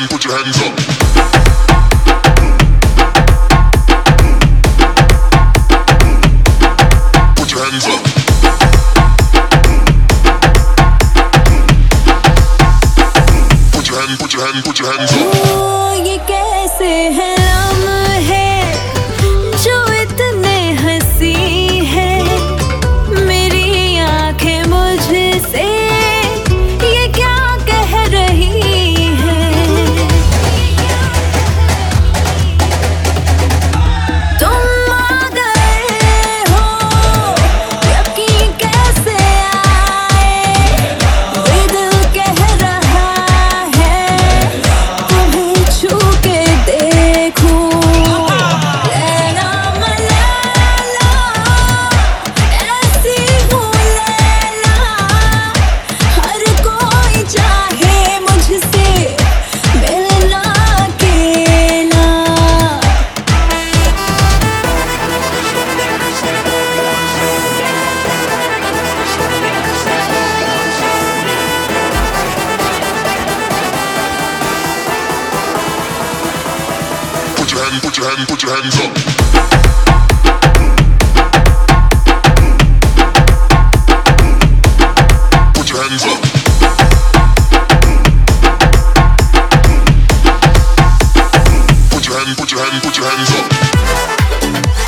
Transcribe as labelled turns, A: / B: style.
A: put your hands up. Put your hands up. Put your hands up.
B: ये कैसे है लम्हे जो इतने हंसी है, मेरी आंखें मुझसे ये क्या कह रही है। तुम आ गए हो, यकीन कैसे आए, ये दिल कह रहा है तुम्हें छू के देखूं। लैला मलैला ऐसी हूँ लैला, हर कोई चाहे मुझसे मिलना अकेला।
A: Put your hands up. Put your hands up. Put your hands up.